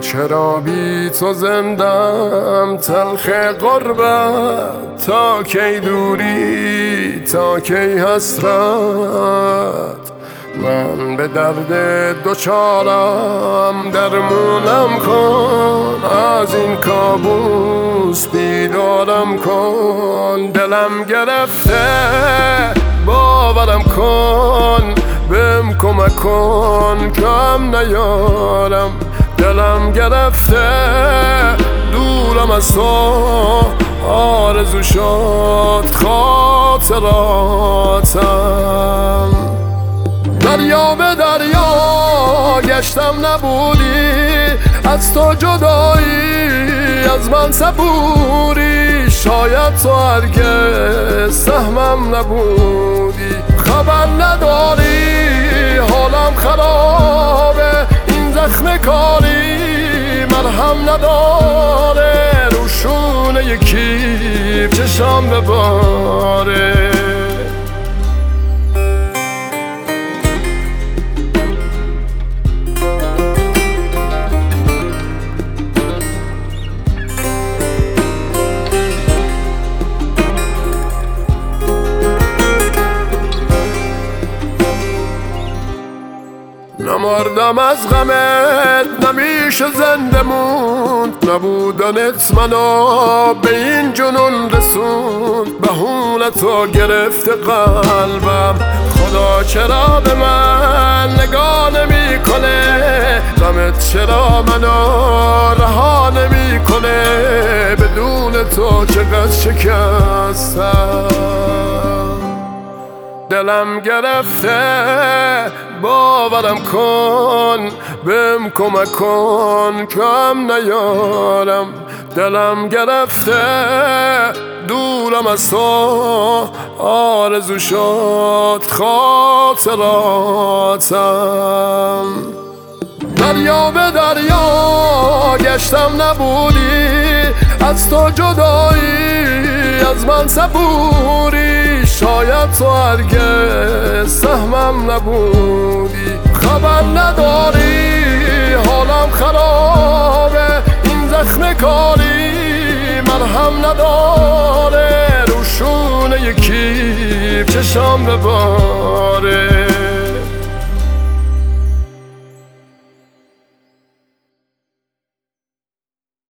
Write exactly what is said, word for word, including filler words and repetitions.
چرا بی تو زندم تلخ غربت، تا کی دوری تا کی حسرت. من به درد دوچارم درمونم کن، از این کابوس بیدارم کن. دلم گرفته باورم کن، بهم کمک کن کم نیارم. دلم گرفته دورم از تو، آرزو شد خاطراتم. دریا به دریا گشتم نبودی، از تو جدایی از من صبوری. شاید تو هرگز سهمم نبودی، خبر نداری حالم خرابه. این زخم کاری مرهم نداره، روشونه یکی چشام بباره. نمردم از غمت، نمیشه زنده موند. نبودنت منو به این جنون رسوند، بهونه تو گرفته قلبم. خدا چرا به من نگاه نمی کنه، غمت چرا منو رها نمی کنه. بدون تو چقدر شکستم، دلم گرفته باورم کن، بهم کمک کن کم نیارم. دلم گرفته دورم از تو، آرزو شد خاطراتم. دریا به دریا گشتم نبودی، از تو جدایی از من صبوری. شاید تو هرگز سهمم نبودی، خبر نداری حالم خرابه. این زخم کاری مرهم نداره، روشونه یکی چشام بباره.